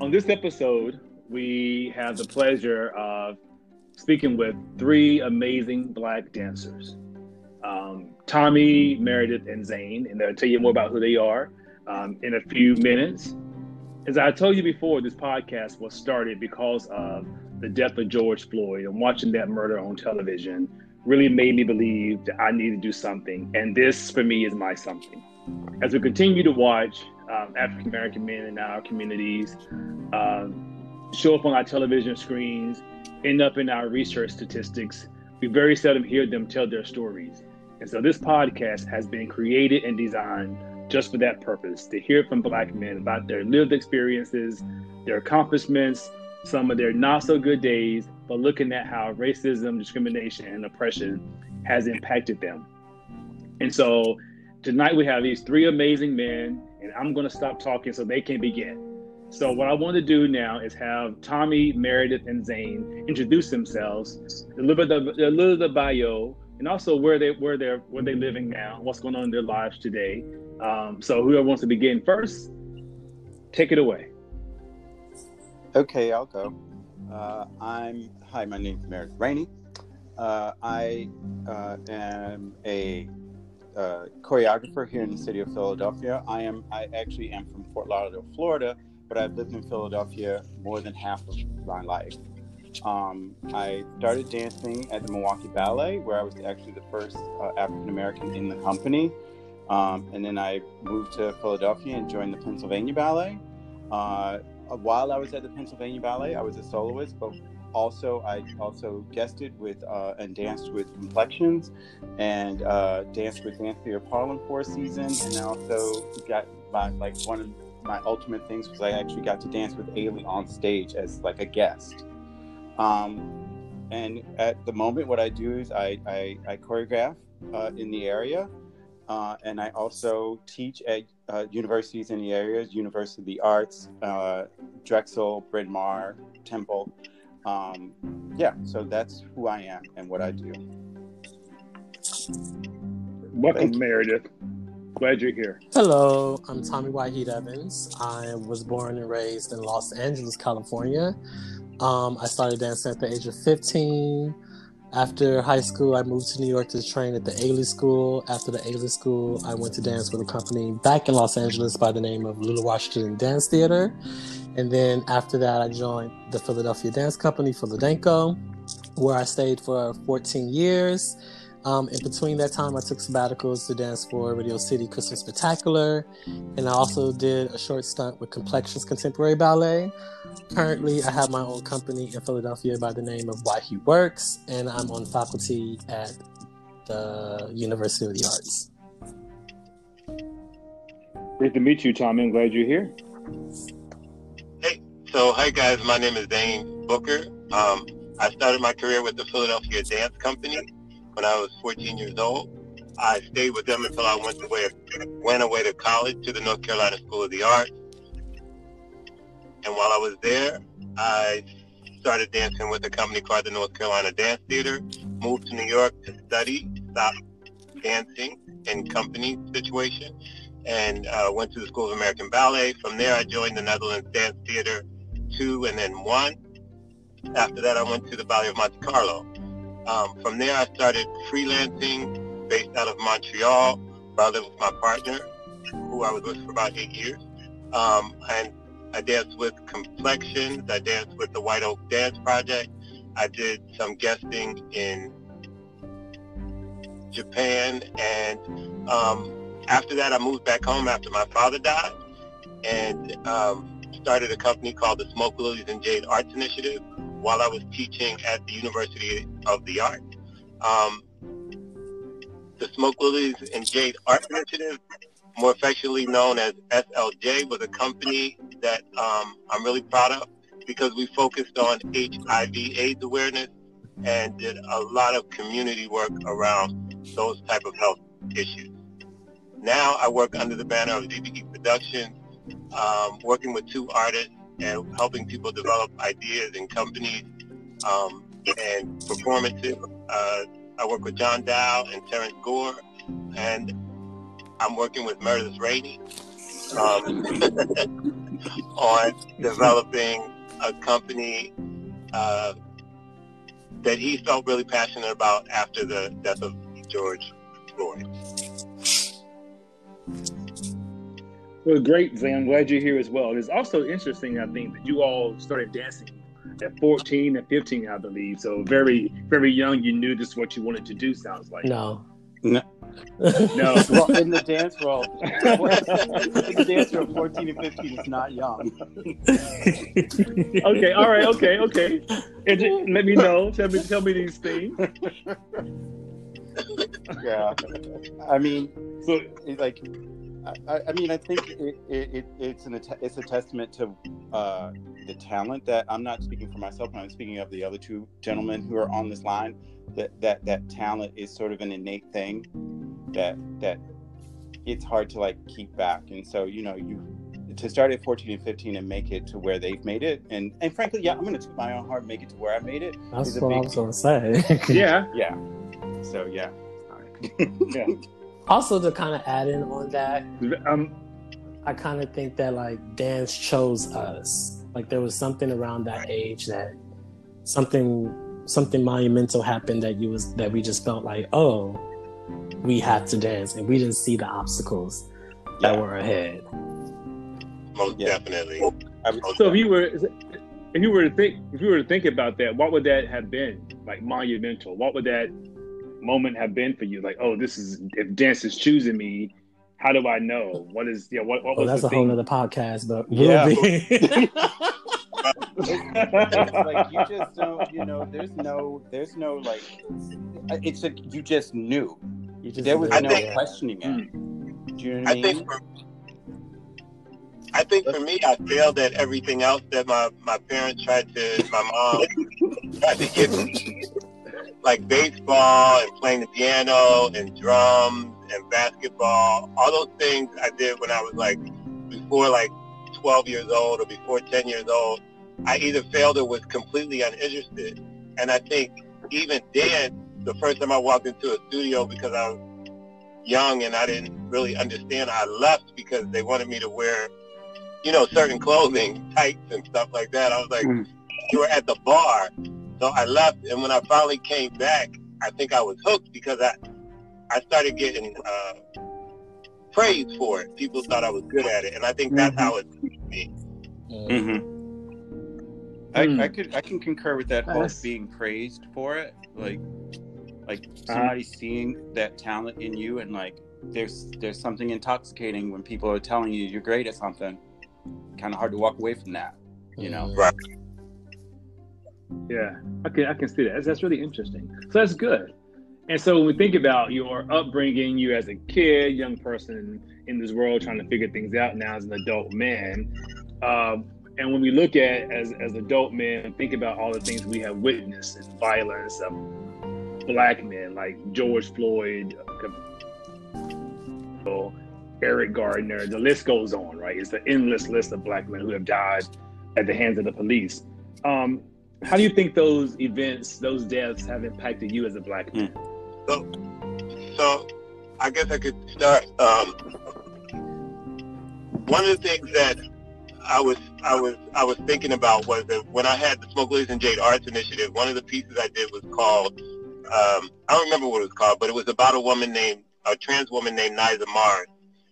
On this episode, we have the pleasure of speaking with three amazing Black dancers, Tommy, Meredith, and Zane, and they'll tell you more about who they are in a few minutes. As I told you before, this podcast was started because of the death of George Floyd, and watching that murder on television really made me believe that I need to do something. And this, for me, is my something. As we continue to watch African American men in our communities show up on our television screens, end up in our research statistics, we very seldom hear them tell their stories. And so this podcast has been created and designed just for that purpose, to hear from Black men about their lived experiences, their accomplishments, some of their not so good days, but looking at how racism, discrimination, and oppression has impacted them. And so tonight we have these three amazing men, and I'm going to stop talking so they can begin. So what I want to do now is have Tommy, Meredith, and Zane introduce themselves, a little bit of the bio, and also where they're living now, what's going on in their lives today. So whoever wants to begin first, take it away. Okay, I'll go. Hi, my name is Meredith Rainey. I am a choreographer here in the city of Philadelphia. I actually am from Fort Lauderdale, Florida, but I've lived in Philadelphia more than half of my life. I started dancing at the Milwaukee Ballet, where I was actually the first African American in the company. And then I moved to Philadelphia and joined the Pennsylvania Ballet. While I was at the Pennsylvania Ballet, I was a soloist, but I also guested with and danced with Complexions and danced with Dance Theater Harlem for a season. And I also got one of my ultimate things was I actually got to dance with Ailey on stage as like a guest. And at the moment, what I do is I choreograph in the area. And I also teach at universities in the areas, University of the Arts, Drexel, Bryn Mawr, Temple. So that's who I am and what I do. Welcome, Meredith. Glad you're here. Hello, I'm Tommy Whitehead Evans. I was born and raised in Los Angeles, California. I started dancing at the age of 15. After high school, I moved to New York to train at the Ailey School. After the Ailey School, I went to dance with a company back in Los Angeles by the name of Lula Washington Dance Theater. And then after that, I joined the Philadelphia Dance Company, Philadenco, where I stayed for 14 years. In between that time, I took sabbaticals to dance for Radio City Christmas Spectacular. And I also did a short stunt with Complexions Contemporary Ballet. Currently, I have my own company in Philadelphia by the name of Whitehead Works, and I'm on faculty at the University of the Arts. Great to meet you, Tommy. I'm glad you're here. Hi guys, my name is Zane Booker. I started my career with the Philadelphia Dance Company when I was 14 years old. I stayed with them until I went away to college to the North Carolina School of the Arts. And while I was there, I started dancing with a company called the North Carolina Dance Theater, moved to New York to study, stopped dancing in company situation, and went to the School of American Ballet. From there, I joined the Netherlands Dance Theater 2 and then 1. After that, I went to the Ballet of Monte Carlo. From there, I started freelancing based out of Montreal, where I lived with my partner, who I was with for about 8 years. And I danced with Complexions. I danced with the White Oak Dance Project. I did some guesting in Japan. And after that, I moved back home after my father died and started a company called the Smoke Lilies and Jade Arts Initiative while I was teaching at the University of the Arts. The Smoke Lilies and Jade Arts Initiative, more affectionately known as SLJ, was a company that I'm really proud of because we focused on HIV/AIDS awareness and did a lot of community work around those type of health issues. Now I work under the banner of ZBE Productions, working with 2 artists and helping people develop ideas and companies and performances. I work with John Dow and Terrence Gore, and I'm working with Meredith Rainey. on developing a company that he felt really passionate about after the death of George Floyd. Well, great, Zay. I'm glad you're here as well. It's also interesting, I think, that you all started dancing at 14 and 15, I believe. So very, very young, you knew this is what you wanted to do, sounds like. No. No. Well, in the dance world, 14 and 15 is not young. Okay, all right, okay. Let me know. Tell me these things. Yeah. I mean, So, like, I mean, I think it's a testament to the talent that I'm not speaking for myself, but I'm speaking of the other two gentlemen who are on this line. That talent is sort of an innate thing that it's hard to like keep back. And so, you know, to start at 14 and 15 and make it to where they've made it, and frankly, yeah, I'm going to toot my own heart, make it to where I made it. That's what I was going to say. yeah. So yeah. Yeah. Also, to kind of add in on that, I kind of think that like dance chose us. Like there was something around that age that something monumental happened that we just felt like, oh, we had to dance, and we didn't see the obstacles that were ahead. Most definitely. So if you were to think about that, what would that have been like monumental? What would that moment have been for you? Like, oh, this is, if dance is choosing me, how do I know? What is, what was that's the a thing? whole other podcast, but Yeah. we'll be. It's like you just don't, you know, there's no like, it's like you just knew. There was no questioning it. Do you know what I mean? I think for me, I failed at everything else that my mom tried to give me. Like baseball and playing the piano and drums and basketball. All those things I did when I was like, before like 12 years old or before 10 years old. I either failed or was completely uninterested. And I think even then, the first time I walked into a studio, because I was young and I didn't really understand, I left because they wanted me to wear, you know, certain clothing, tights and stuff like that. I was like, you were at the bar. So I left, and when I finally came back, I think I was hooked because I started getting praise for it. People thought I was good at it, and I think that's how it reached me. Mm-hmm. I can concur with that whole being praised for it, like somebody seeing that talent in you, and like there's something intoxicating when people are telling you you're great at something. Kind of hard to walk away from that, you know. Right. Yeah, I can see that. That's really interesting. So that's good. And so when we think about your upbringing, you as a kid, young person in this world trying to figure things out now as an adult man, and when we look at as adult men, think about all the things we have witnessed in violence of Black men like George Floyd, Eric Gardner, the list goes on, right? It's an endless list of Black men who have died at the hands of the police. How do you think those events, those deaths have impacted you as a Black man? So I guess I could start. One of the things that I was thinking about was that when I had the Smoke Lilies and Jade Arts Initiative, one of the pieces I did was called, I don't remember what it was called, but it was about a trans woman named Niza Mars.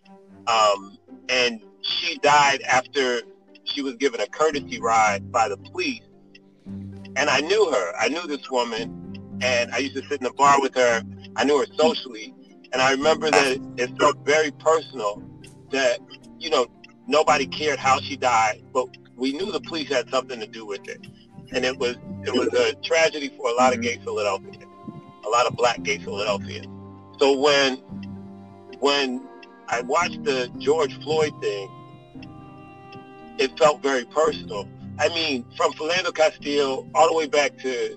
And she died after she was given a courtesy ride by the police. And I knew her. I knew this woman, and I used to sit in the bar with her. I knew her socially. And I remember that it felt very personal that, you know, nobody cared how she died, but we knew the police had something to do with it. And it was a tragedy for a lot of gay Philadelphians, a lot of Black gay Philadelphians. So when I watched the George Floyd thing, it felt very personal. I mean, from Philando Castile all the way back to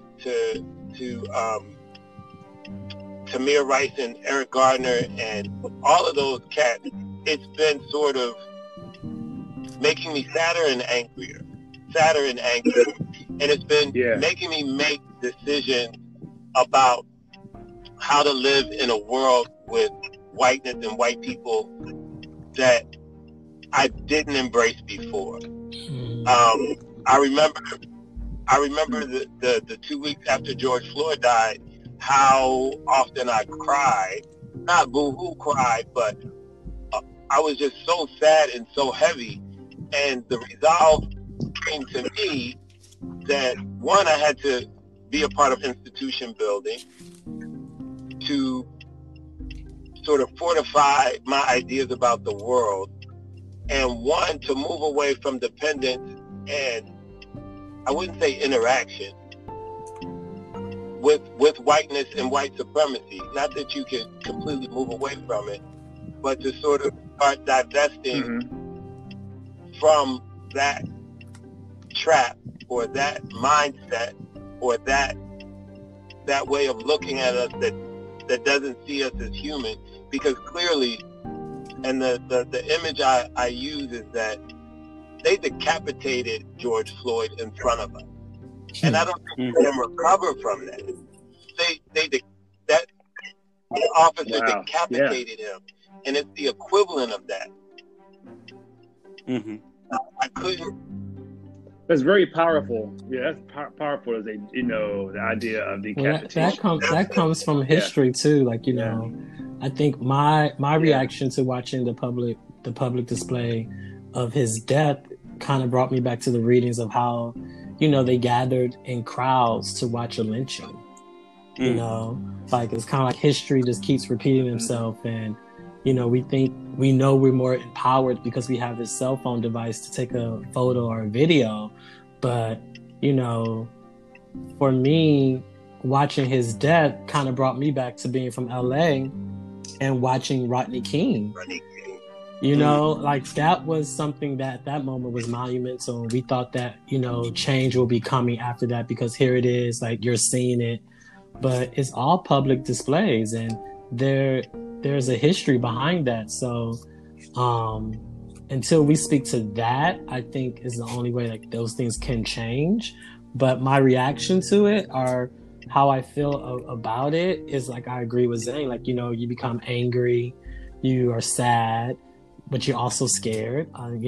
Tamir Rice and Eric Gardner and all of those cats, it's been sort of making me sadder and angrier. And it's been making me make decisions about how to live in a world with whiteness and white people that I didn't embrace before. Mm. I remember the 2 weeks after George Floyd died, how often I cried, not boo-hoo cried, but I was just so sad and so heavy. And the resolve came to me that, one, I had to be a part of institution building to sort of fortify my ideas about the world, and one, to move away from dependence and, I wouldn't say interaction, with whiteness and white supremacy. Not that you can completely move away from it, but to sort of start divesting from that trap or that mindset or that way of looking at us that doesn't see us as human. Because clearly, and the image I use is that they decapitated George Floyd in front of us, and I don't think we can recover from that. That officer decapitated him, and it's the equivalent of that. Mm-hmm. I couldn't. That's very powerful. Yeah, that's powerful as the idea of decapitation. That comes from history too. Like, I think my reaction to watching the public display of his death kind of brought me back to the readings of how, they gathered in crowds to watch a lynching. Like, it's kind of like history just keeps repeating itself, and we know we're more empowered because we have this cell phone device to take a photo or a video. But, for me, watching his death kind of brought me back to being from LA and watching Rodney King. Like, that was something that at that moment was monumental. We thought that, change will be coming after that, because here it is, like, you're seeing it. But it's all public displays, and there's a history behind that. So until we speak to that, I think is the only way like those things can change. But my reaction to it, or how I feel about it, is like, I agree with Zane. Like, you become angry, you are sad, but you're also scared.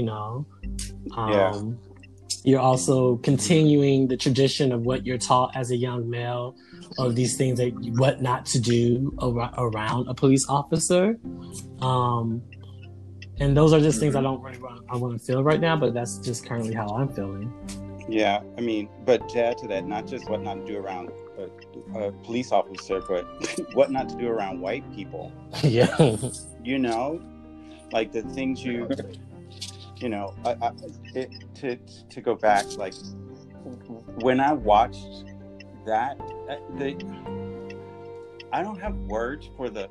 You're also continuing the tradition of what you're taught as a young male, of these things that what not to do around a police officer. And those are just things I don't really want to feel right now, but that's just currently how I'm feeling. Yeah, I mean, but to add to that, not just what not to do around a police officer, but what not to do around white people. Yeah. Like the things to go back, like when I watched that, I don't have words for the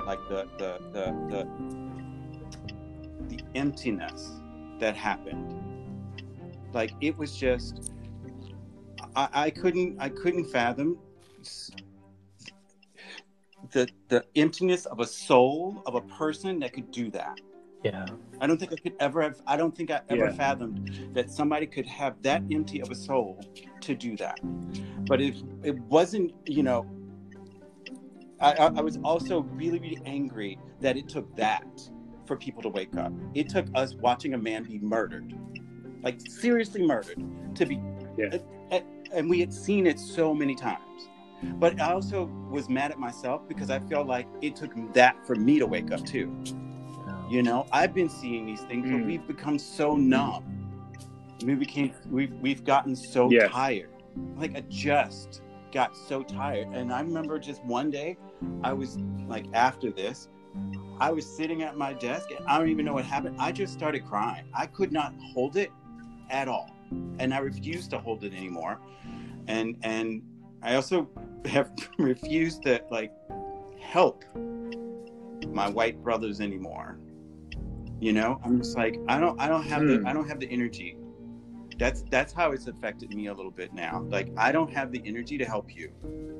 emptiness that happened. Like, it was just, I couldn't fathom the emptiness of a soul of a person that could do that. Yeah. I don't think I ever fathomed that somebody could have that empty of a soul to do that. But it wasn't, I was also really, really angry that it took that for people to wake up. It took us watching a man be murdered, like seriously murdered, to be, and we had seen it so many times. But I also was mad at myself because I felt like it took that for me to wake up too. I've been seeing these things, but we've become so numb. We've gotten so tired. Like, I just got so tired. And I remember just one day, I was like, after this, I was sitting at my desk, and I don't even know what happened. I just started crying. I could not hold it at all. And I refused to hold it anymore. And I also have refused to help my white brothers anymore. I'm just like, I don't have the energy. That's how it's affected me a little bit now. Like, I don't have the energy to help you.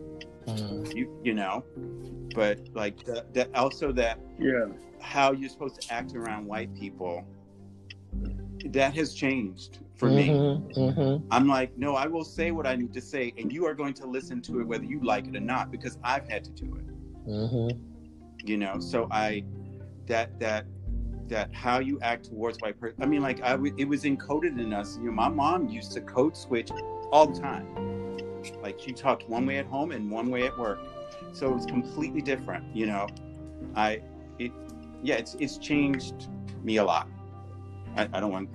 But like that also that how you're supposed to act around white people, that has changed for me. I'm like, no, I will say what I need to say, and you are going to listen to it whether you like it or not, because I've had to do it. So that that how you act towards white person. I mean, like it was encoded in us. You know, my mom used to code switch all the time. Like she talked one way at home and one way at work, so it was completely different. You know, it's changed me a lot. I don't want.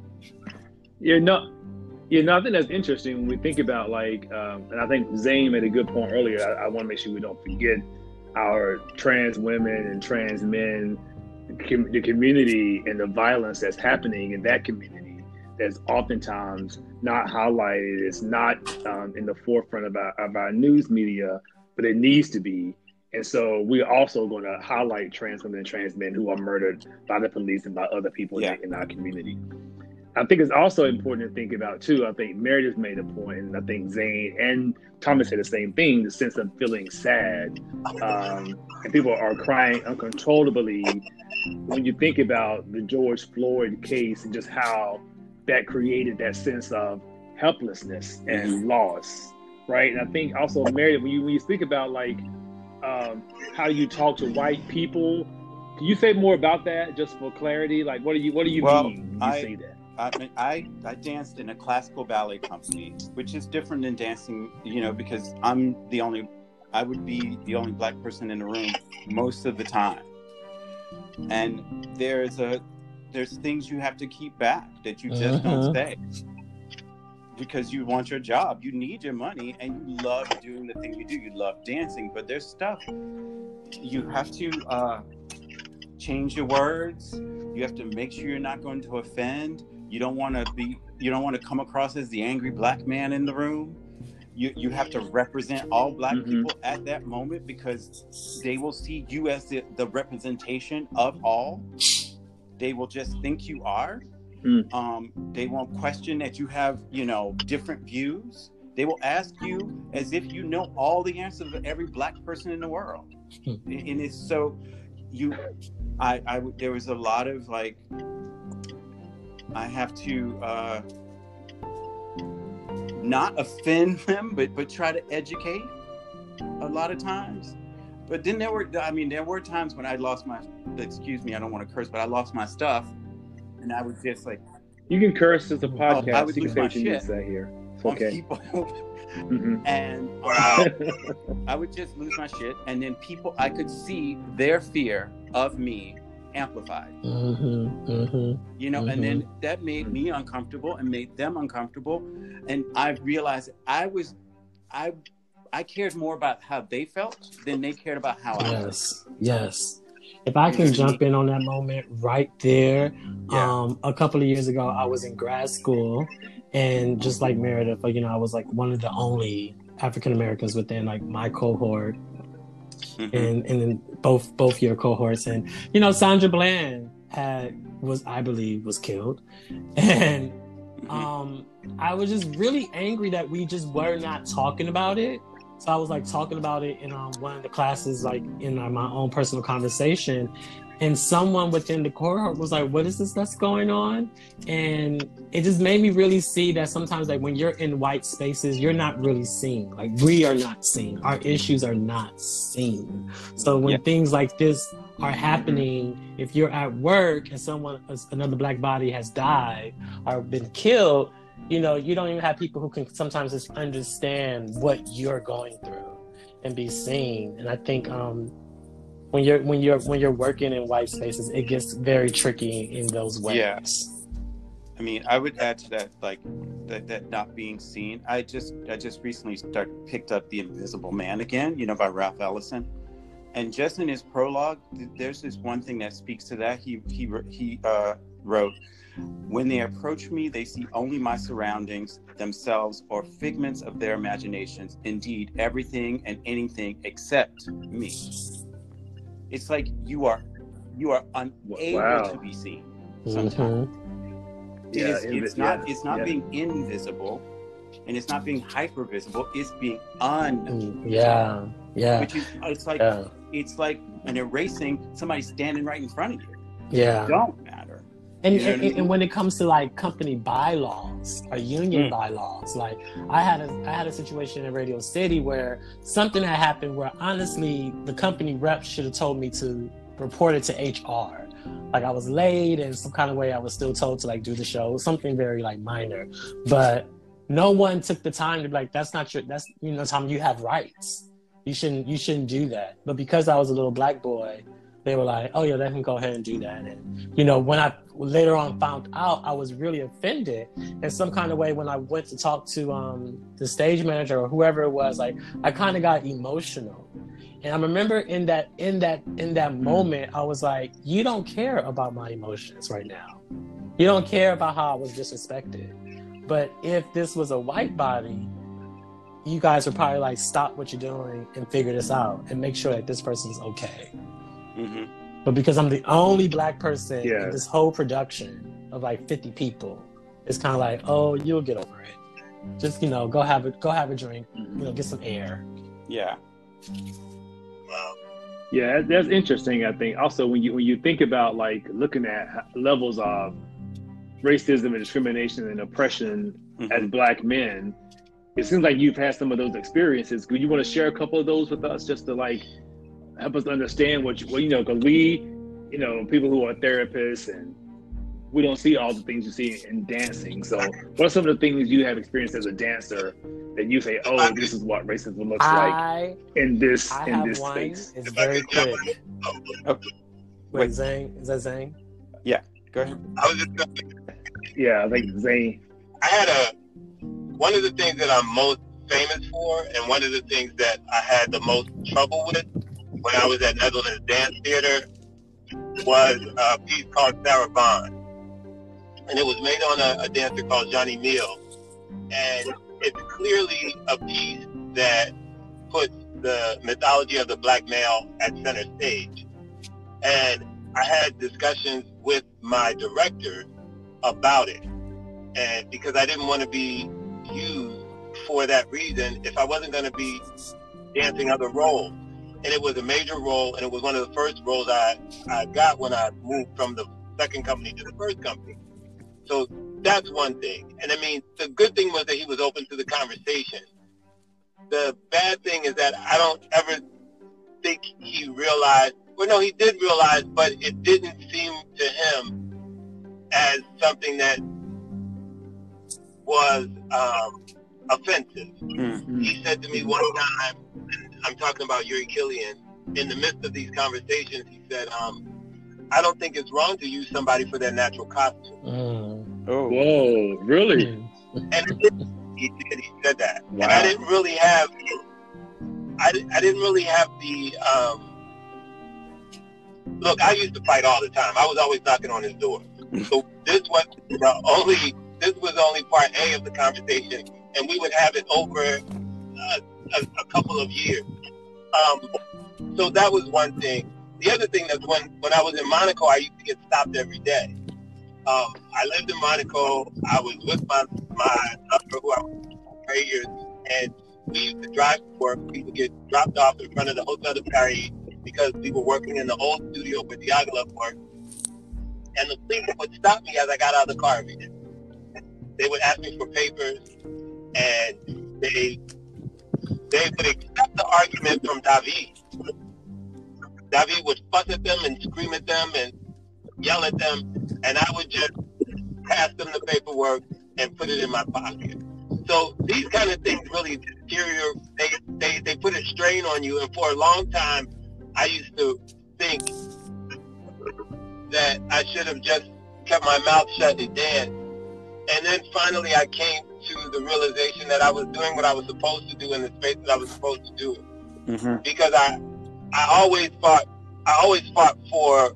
I think that's interesting when we think about and I think Zane made a good point earlier. I want to make sure we don't forget our trans women and trans men, the community and the violence that's happening in that community that's oftentimes not highlighted. It's not in the forefront of our news media, but it needs to be. And so we're also going to highlight trans women and trans men who are murdered by the police and by other people in our community. I think it's also important to think about too. I think Meredith made a point, and I think Zane and Thomas said the same thing, the sense of feeling sad. And people are crying uncontrollably when you think about the George Floyd case and just how that created that sense of helplessness and loss, right? And I think also, Meredith, when you speak about how you talk to white people, can you say more about that just for clarity? Like, what do you mean when you say that? I danced in a classical ballet company, which is different than dancing, you know, because I would be the only black person in the room most of the time. And there's things you have to keep back that you just don't say because you want your job, you need your money, and you love doing the thing you do. You love dancing, but there's stuff you have to change your words. You have to make sure you're not going to offend. You don't want to come across as the angry black man in the room. You have to represent all black people at that moment because they will see you as the representation of all. They will just think you are. They won't question that you have, different views. They will ask you as if you know all the answers of every black person in the world. And it's so there was a lot of I have to not offend them, but try to educate a lot of times. But then there were times when I lost my, excuse me, I don't want to curse, but I lost my stuff, and I was just like, you can curse as a podcast. I would you lose can my say shit here. It's okay. People. And I would just lose my shit, and then I could see their fear of me amplified. And then that made me uncomfortable and made them uncomfortable, and I realized I cared more about how they felt than they cared about how I felt. Yes. If I can jump in on that moment right there, a couple of years ago, I was in grad school, and just like Meredith, I was like one of the only African Americans within like my cohort, and then both your cohorts, and Sandra Bland I believe was killed, and I was just really angry that we just were not talking about it. So I was like talking about it in one of the classes, like in my own personal conversation, and someone within the cohort was like, "What is this that's going on?" And it just made me really see that sometimes, like when you're in white spaces, you're not really seen. Like we are not seen. Our issues are not seen. So when things like this are happening, if you're at work and another black body has died or been killed, you don't even have people who can sometimes just understand what you're going through and be seen. And I think when you're working in white spaces, it gets very tricky in those ways. Yeah. I mean, I would add to that, like that not being seen. I just recently picked up The Invisible Man again, by Ralph Ellison. And just in his prologue, there's this one thing that speaks to that. He wrote, "When they approach me, they see only my surroundings, themselves, or figments of their imaginations. Indeed, everything and anything except me." It's like you are unable to be seen sometimes. It's not being invisible, and it's not being hyper visible. It's being Yeah. Which is it's like an erasing somebody standing right in front of you. Yeah. It don't matter. And when it comes to like company bylaws or union bylaws, like I had a situation in Radio City where something had happened where honestly the company rep should have told me to report it to HR. like I was late and some kind of way I was still told to like do the show, something very like minor, but no one took the time to be like, that's Tom, you have rights. You shouldn't do that. But because I was a little black boy, they were like, oh yeah, let him go ahead and do that. And, you know, when I later on found out, I was really offended in some kind of way. When I went to talk to the stage manager or whoever it was, like I kind of got emotional. And I remember in that moment, I was like, you don't care about my emotions right now. You don't care about how I was disrespected. But if this was a white body, you guys would probably like stop what you're doing and figure this out and make sure that this person's okay. Mm-hmm. But because I'm the only black person in this whole production of like 50 people, it's kind of like, oh, you'll get over it. Just, you know, go have a drink, you know, get some air. Yeah. Wow. Yeah, that's interesting. I think also when you think about like looking at levels of racism and discrimination and oppression as black men, it seems like you've had some of those experiences. Would you want to share a couple of those with us, just to like help us understand what you know? Because we, you know, people who are therapists and we don't see all the things you see in dancing. So, what are some of the things you have experienced as a dancer that you say, "Oh, this is what racism looks like in this space"? It's very quick. Okay. Wait, Zane, is that Zane? Yeah, go ahead. I was just Yeah, I think Zane. I had one of the things that I'm most famous for, and one of the things that I had the most trouble with when I was at Netherlands Dance Theater was a piece called Sarah Bond. And it was made on a dancer called Johnny Neal. And it's clearly a piece that puts the mythology of the black male at center stage. And I had discussions with my director about it. And because I didn't want to be used for that reason if I wasn't going to be dancing other roles. And it was a major role, and it was one of the first roles I got when I moved from the second company to the first company. So that's one thing. And I mean, the good thing was that he was open to the conversation. The bad thing is that I don't ever think he realized, well, no, he did realize, but it didn't seem to him as something that was offensive. Mm-hmm. He said to me one time, I'm talking about Yuri Killian, in the midst of these conversations, he said, I don't think it's wrong to use somebody for their natural costume. Oh, whoa, really? And he said that. Wow. And I didn't really have, the, look, I used to fight all the time. I was always knocking on his door. So this was only part A of the conversation, and we would have it over a couple of years. So that was one thing. The other thing is when I was in Monaco, I used to get stopped every day. I lived in Monaco. I was with my husband, who I was for 8 years, and we used to drive to work. We would get dropped off in front of the Hotel de Paris because we were working in the old studio where Diaghilev worked. And the police would stop me as I got out of the car every day. They would ask me for papers, and they would accept the argument from David. David would fuss at them and scream at them and yell at them, and I would just pass them the paperwork and put it in my pocket. So these kind of things really they put a strain on you, and for a long time, I used to think that I should have just kept my mouth shut and danced. And then finally I came to the realization that I was doing what I was supposed to do in the space that I was supposed to do it. Mm-hmm. Because I always fought for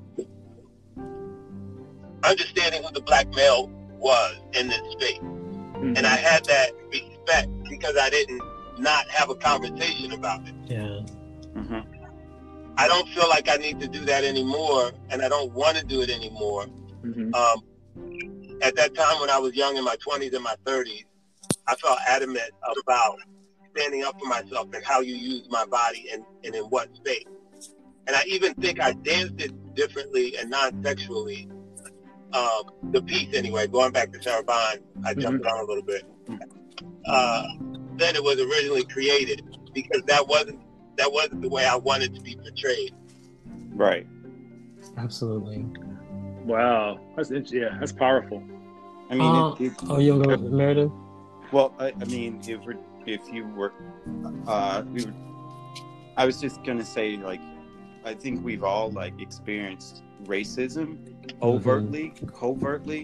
understanding who the black male was in this space. Mm-hmm. And I had that respect because I didn't not have a conversation about it. Yeah. Mm-hmm. I don't feel like I need to do that anymore, and I don't want to do it anymore. Mm-hmm. At that time when I was young, in my 20s and my 30s, I felt adamant about standing up for myself and how you use my body and in what space. And I even think I danced it differently and non-sexually. The piece, anyway, going back to Sarah Bond, I jumped on a little bit. Then it was originally created because that wasn't the way I wanted to be portrayed. Right. Absolutely. Wow, that's powerful. I mean, you want to go, Meredith? well, I mean, if you were, I was just gonna say, like, I think we've all like experienced racism overtly, covertly.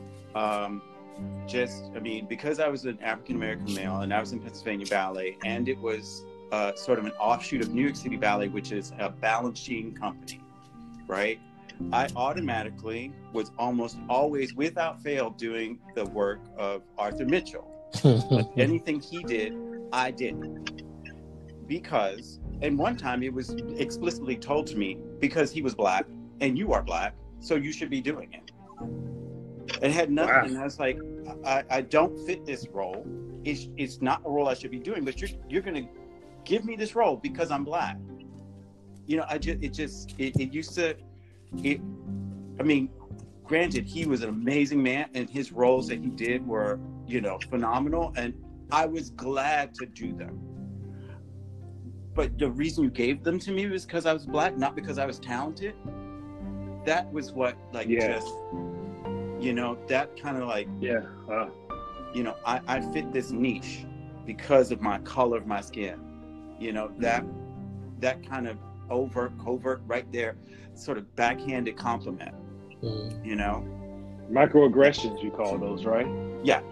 I mean, because I was an African American male and I was in Pennsylvania Ballet, and it was sort of an offshoot of New York City Ballet, which is a balancing company, right? I automatically was almost always, without fail, doing the work of Arthur Mitchell. Like anything he did, I did. Because, and one time it was explicitly told to me, because he was Black and you are Black, so you should be doing it. It had nothing. Wow. And I was like, I don't fit this role. It's not a role I should be doing, but you're going to give me this role because I'm Black. You know, I mean, granted, he was an amazing man and his roles that he did were, you know, phenomenal. And I was glad to do them. But the reason you gave them to me was because I was Black, not because I was talented. That was what, like, just, you know, that kind of like, you know, I fit this niche because of my color of my skin. You know, that kind of covert right there, sort of backhanded compliment, you know? Microaggressions, you call those, right? Yeah.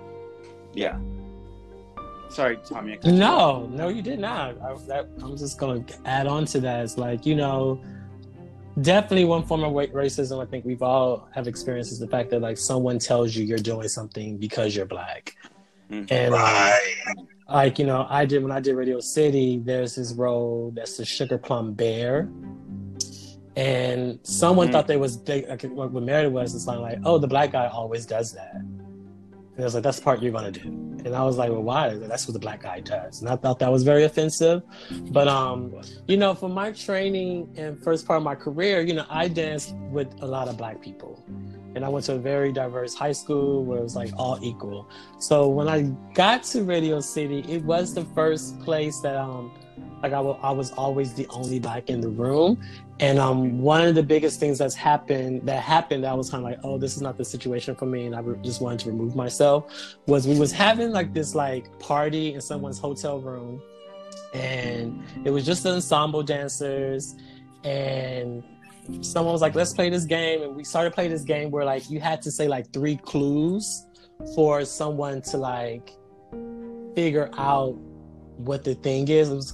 Sorry, Tommy. No, you did not. I'm just going to add on to that. It's like, you know, definitely one form of racism I think we've all have experienced is the fact that, like, someone tells you you're doing something because you're Black. And like, you know, when I did Radio City, there's this role that's the Sugar Plum Bear. And someone thought they was, like, what Meredith was, it's like, oh, the Black guy always does that. And I was like, that's the part you're going to do. And I was like, well, why? That's what the Black guy does. And I thought that was very offensive. But, you know, for my training and first part of my career, you know, I danced with a lot of Black people. And I went to a very diverse high school where it was like all equal. So when I got to Radio City, it was the first place that, like I was always the only Black in the room. And one of the biggest things that happened, I was kind of like, oh, this is not the situation for me. And I just wanted to remove myself, was we was having like this like party in someone's hotel room. And it was just the ensemble dancers. And someone was like, let's play this game. And we started playing this game where like you had to say like 3 clues for someone to like figure out what the thing is. It was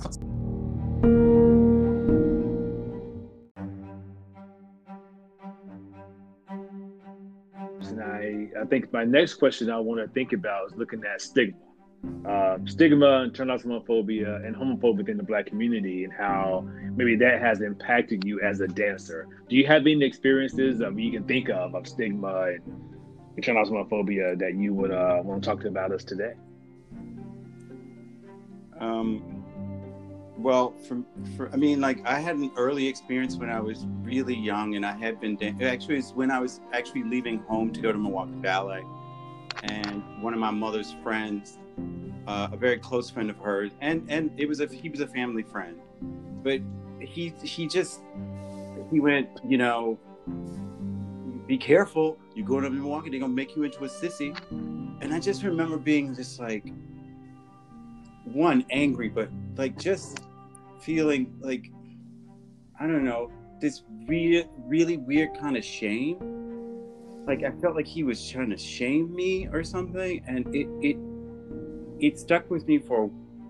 I think my next question I want to think about is looking at stigma. Stigma, internalized homophobia, and homophobia within the Black community, and how maybe that has impacted you as a dancer. Do you have any experiences you can think of stigma and internalized homophobia that you would want to talk about us today? Well, I mean, like, I had an early experience when I was really young, and I had been actually, it's when I was actually leaving home to go to Milwaukee Ballet, and one of my mother's friends, a very close friend of hers, and he was a family friend, but he went, you know, be careful, you're going up to Milwaukee, they're gonna make you into a sissy. And I just remember being just like, one, angry, but like just feeling like, I don't know, this really weird kind of shame. Like I felt like he was trying to shame me or something, and it stuck with me for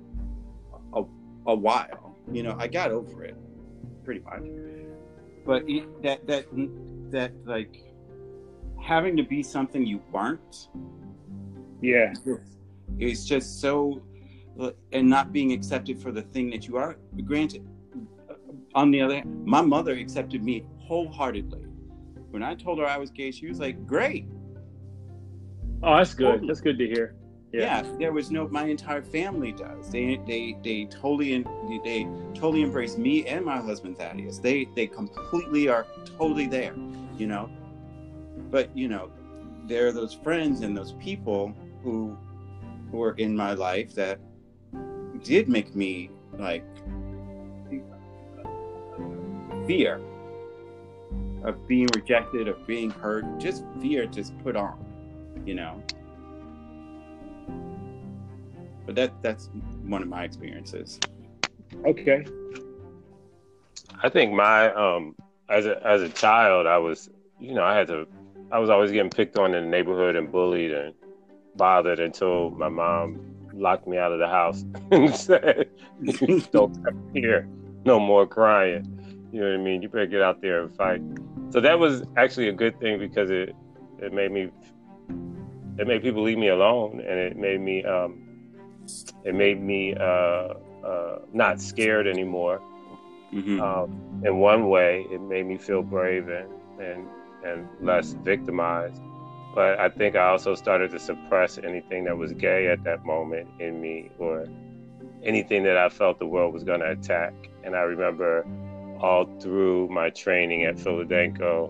a while. You know, I got over it pretty much, but that like having to be something you weren't. Yeah, it's just so. And not being accepted for the thing that you are. Granted, on the other hand, my mother accepted me wholeheartely. When I told her I was gay, she was like, great. Oh, that's good. Totally. That's good to hear. Yeah, there was my entire family does. They totally embrace me and my husband Thaddeus. They completely are totally there, you know. But, you know, there are those friends and those people who were in my life that did make me like fear of being rejected, of being hurt, just fear just put on, you know. But that's one of my experiences. Okay. I think my as a child, I was always getting picked on in the neighborhood and bullied and bothered until my mom locked me out of the house and said, "Don't come here, no more crying." You know what I mean? You better get out there and fight. So that was actually a good thing because it made people leave me alone, and it made me not scared anymore. Mm-hmm. In one way, it made me feel brave and less victimized. But I think I also started to suppress anything that was gay at that moment in me, or anything that I felt the world was going to attack. And I remember all through my training at Philadelphia,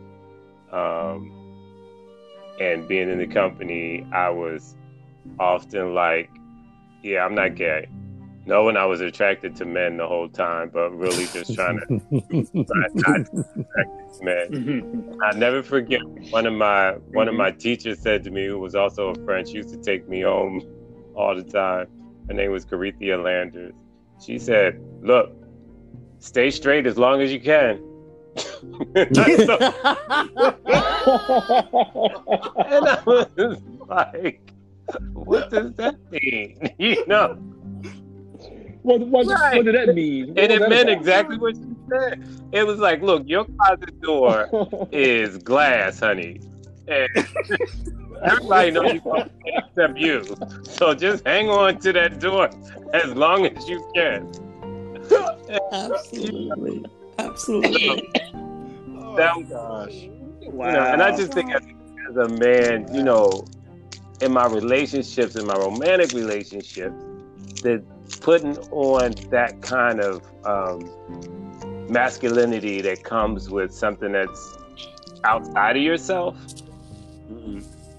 and being in the company, I was often like, yeah, I'm not gay. Knowing I was attracted to men the whole time, but really just trying to not attract to men. I never forget one of my teachers said to me, who was also a friend, she used to take me home all the time. Her name was Carithia Landers. She said, "Look, stay straight as long as you can." And I was like, what does that mean? You know? What did that mean? And it meant exactly what she said. It was like, look, your closet door is glass, honey. And everybody knows you except you. So just hang on to that door as long as you can. Absolutely. Absolutely. Oh, gosh. Wow. You know, and I just think as a man, you know, in my relationships, in my romantic relationships, that putting on that kind of masculinity that comes with something that's outside of yourself. Mm-hmm.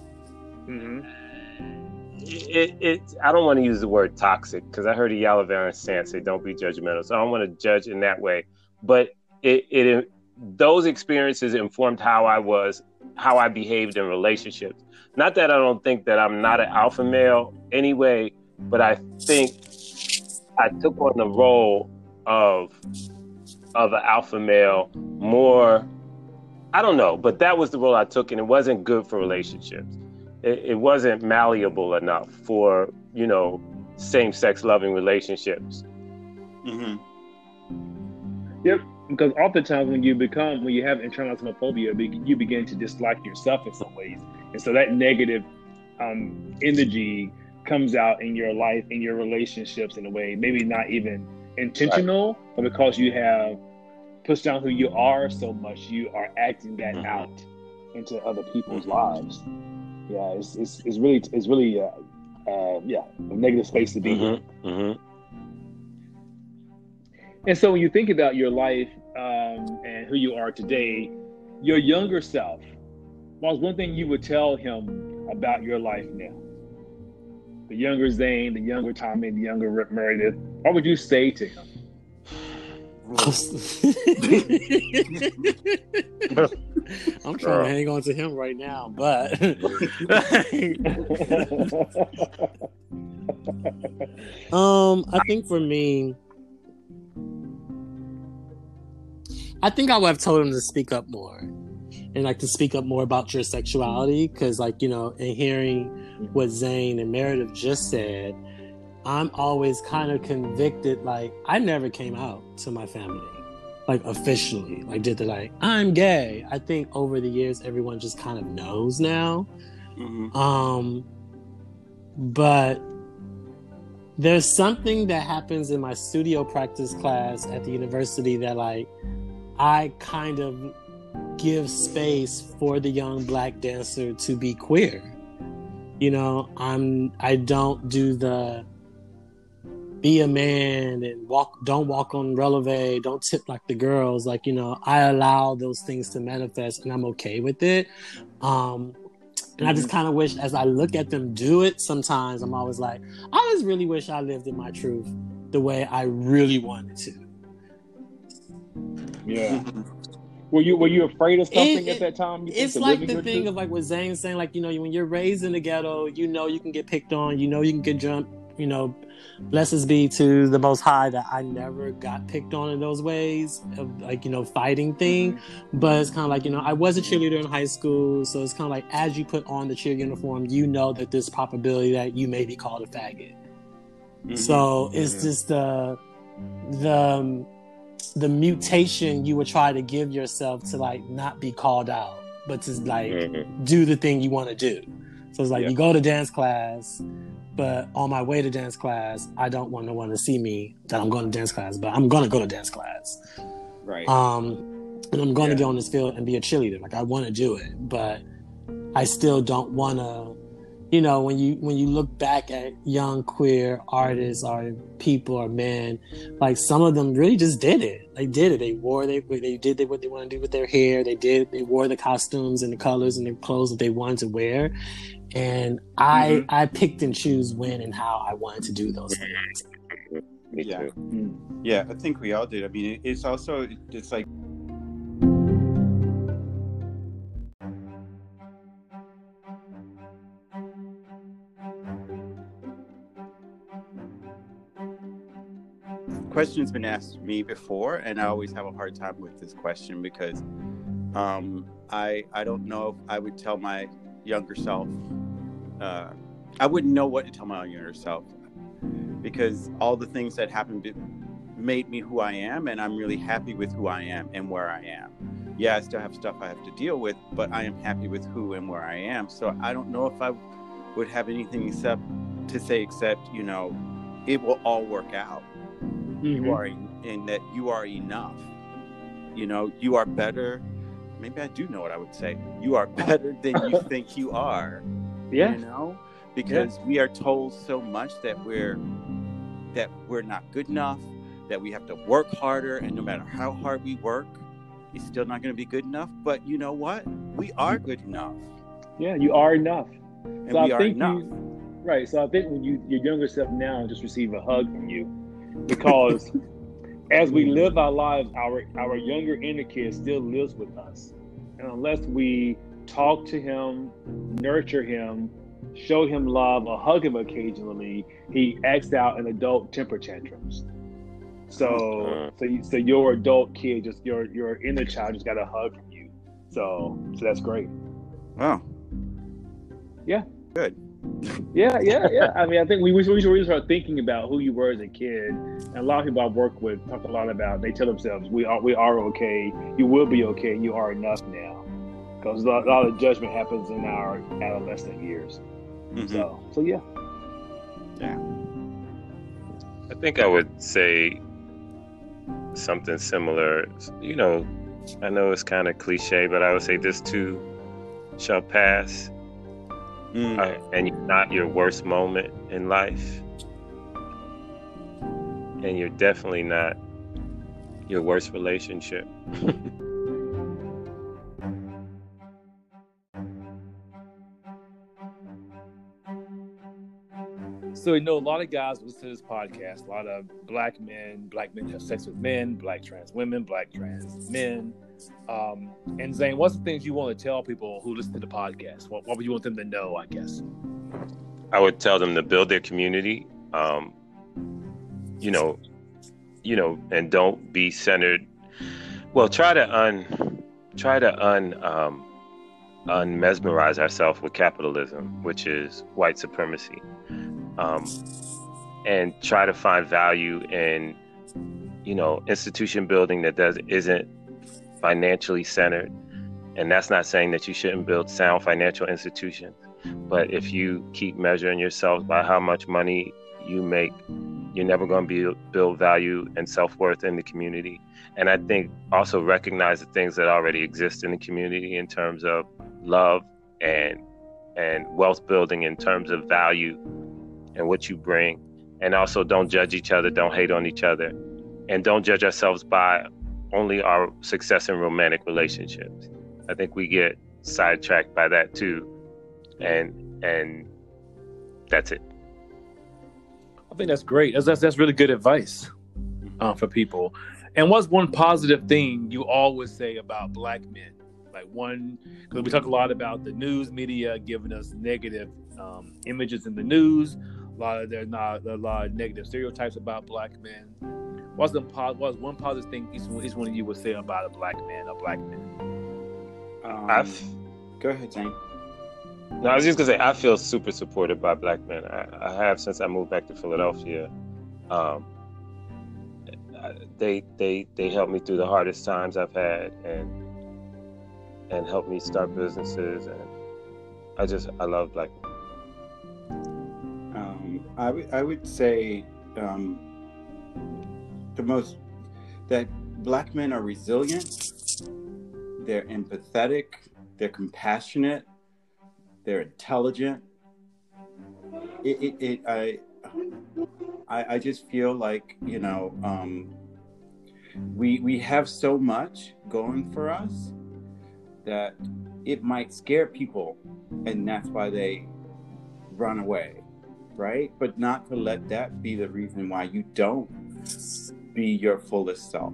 I don't want to use the word toxic because I heard Iyanla Vanzant say don't be judgmental, so I don't want to judge in that way. But those experiences informed how I behaved in relationships. Not that I don't think that I'm not an alpha male anyway, but I think I took on the role of an alpha male more. I don't know, but that was the role I took, and it wasn't good for relationships. It wasn't malleable enough for, you know, same-sex loving relationships. Mm-hmm. Yep, because oftentimes when you have internalized homophobia, you begin to dislike yourself in some ways, and so that negative energy comes out in your life, in your relationships, in a way maybe not even intentional, right, but because you have pushed down who you are so much, you are acting that out into other people's lives. Yeah, it's really a negative space to be in. Mm-hmm. And so when you think about your life and who you are today, your younger self, what's one thing you would tell him about your life now? The younger Zane, the younger Tommy, the younger Meredith, what would you say to him? I'm trying to hang on to him right now, but I think for me, I think I would have told him to speak up more, and like to speak up more about your sexuality, because like, you know, in hearing what Zane and Meredith just said, I'm always kind of convicted. Like, I never came out to my family, like officially, like did the like, I'm gay. I think over the years, everyone just kind of knows now. Mm-hmm. But there's something that happens in my studio practice class at the university that like, I kind of give space for the young Black dancer to be queer. You know, I don't do the be a man and don't walk on releve, don't tip like the girls. Like, you know, I allow those things to manifest and I'm okay with it. And I just kind of wish, as I look at them do it, sometimes I'm always like, I just really wish I lived in my truth the way I really wanted to. Yeah. Were you afraid of something at that time? It's like the thing of like what Zane's saying, like, you know, when you're raised in the ghetto, you know you can get picked on, you know you can get jumped, you know. Blessings be to the Most High that I never got picked on in those ways of, like, you know, fighting thing. But it's kind of like, you know, I was a cheerleader in high school, so it's kind of like as you put on the cheer uniform, you know that there's probability that you may be called a faggot. So it's just the mutation you would try to give yourself to like not be called out, but to like do the thing you want to do. So it's like you go to dance class, but on my way to dance class, I don't want no one to see me that I'm going to dance class, but I'm going to go to dance class. Right. And I'm going to get on this field and be a cheerleader. Like, I want to do it, but I still don't want to, you know, when you look back at young queer artists or people or men, like some of them really just did it. They did it. They did what they want to do with their hair. They wore the costumes and the colors and the clothes that they wanted to wear. And I picked and choose when and how I wanted to do those things. Me too. Yeah, I think we all did. I mean, it's also, it's like, question's been asked me before, and I always have a hard time with this question because I don't know if I would tell my younger self. I wouldn't know what to tell my younger self because all the things that happened made me who I am, and I'm really happy with who I am and where I am. Yeah, I still have stuff I have to deal with, but I am happy with who and where I am. So I don't know if I would have anything except, you know, it will all work out. You are, and that you are enough. You know, you are better. Maybe I do know what I would say. You are better than you think you are. Yeah. You know, because we are told so much that we're not good enough, that we have to work harder, and no matter how hard we work, it's still not going to be good enough. But you know what? We are good enough. Yeah, you are enough. And so we are enough. Right. So I think when your younger self now just receive a hug from you, because as we live our lives, our younger inner kid still lives with us. And unless we talk to him, nurture him, show him love, or hug him occasionally, he acts out in adult temper tantrums. So your adult kid, just your inner child, just got a hug from you. So that's great. Wow. Yeah. Good. Yeah. I mean, I think we should really start thinking about who you were as a kid. And a lot of people I work with talk a lot about, they tell themselves, we are okay, you will be okay, you are enough now. Because a lot of judgment happens in our adolescent years. So yeah. Yeah. I think I would say something similar. You know, I know it's kind of cliche, but I would say this too shall pass. And you're not your worst moment in life. And you're definitely not your worst relationship. So, you know, a lot of guys listen to this podcast. A lot of black men have sex with men, black trans women, black trans men. And Zane, what's the things you want to tell people who listen to the podcast? What would you want them to know, I guess? I would tell them to build their community, you know, and don't be centered. Well, try to unmesmerize ourselves with capitalism, which is white supremacy. And try to find value in, you know, institution building that isn't financially centered. And that's not saying that you shouldn't build sound financial institutions, but if you keep measuring yourself by how much money you make, you're never going to build value and self-worth in the community. And I think also recognize the things that already exist in the community in terms of love and wealth building, in terms of value and what you bring. And also don't judge each other, don't hate on each other, and don't judge ourselves by only our success in romantic relationships. I think we get sidetracked by that too. And that's it. I think that's great. That's really good advice for people. And what's one positive thing you always say about Black men? Like one, because we talk a lot about the news media giving us negative images in the news. There's not a lot of negative stereotypes about Black men. What's one positive thing each one of you would say about a Black man or Black men? Go ahead, Zane. No, I was just gonna say I feel super supported by Black men. I have since I moved back to Philadelphia. They helped me through the hardest times I've had and helped me start businesses, and I love Black men. I would say that Black men are resilient, they're empathetic, they're compassionate, they're intelligent. I just feel like, we have so much going for us that it might scare people, and that's why they run away, right? But not to let that be the reason why you don't be your fullest self.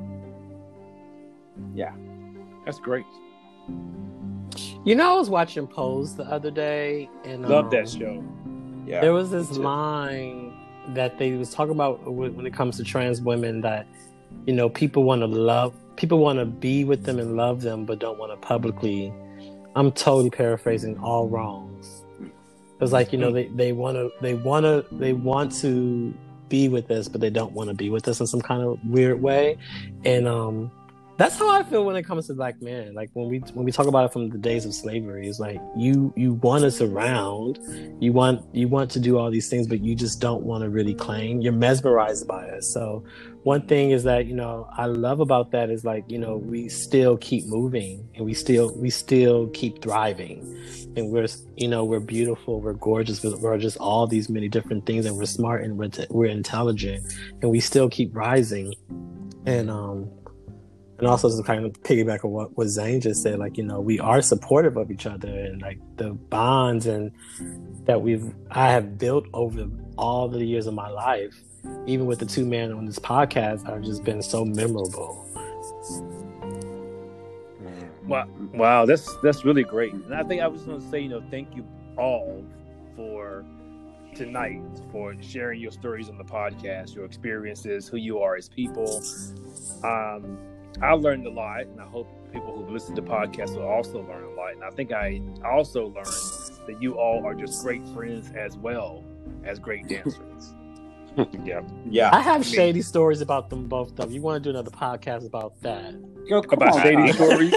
Yeah. That's great. You know, I was watching Pose the other day, and love that show. Yeah. There was this line that they was talking about when it comes to trans women that, people want to be with them and love them, but don't want to publicly. I'm totally paraphrasing all wrongs. It's like, they want to be with us, but they don't want to be with us in some kind of weird way. And that's how I feel when it comes to Black men. Like when we talk about it from the days of slavery, it's like you want us around, you want to do all these things, but you just don't want to really claim. You're mesmerized by us. So one thing is that I love about that is like we still keep moving, and we still keep thriving, and we're beautiful, we're gorgeous, we're just all these many different things, and we're smart and we're intelligent, and we still keep rising, and also to kind of piggyback on what Zane just said, like, we are supportive of each other, and like the bonds and that I have built over all the years of my life, even with the two men on this podcast, have just been so memorable. Wow, that's really great. And I think I was going to say, thank you all for tonight, for sharing your stories on the podcast, your experiences, who you are as people. I learned a lot, and I hope people who listen to podcasts will also learn a lot. And I think I also learned that you all are just great friends as well as great dancers. Yeah. I have shady stories about them both, though. You want to do another podcast about that? Go, about shady stories?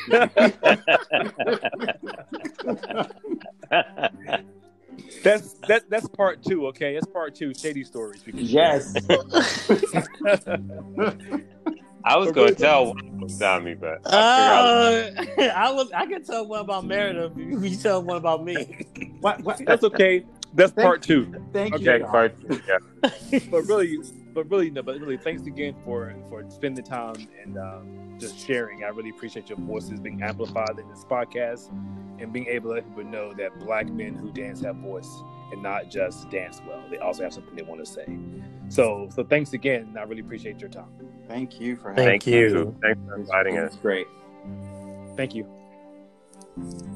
That's part 2, okay? That's part 2, shady stories. Yes. I was going to tell one about Tommy, but I can tell one about Meredith. You tell one about me. What? That's okay. That's part 2. Thank you. Okay, part 2. Yeah. But really, thanks again for spending the time and just sharing. I really appreciate your voices being amplified in this podcast and being able to let people know that Black men who dance have voice and not just dance well. They also have something they want to say. So thanks again. I really appreciate your time. Thank you for having Thank you. Thanks for inviting us. It's great. Thank you.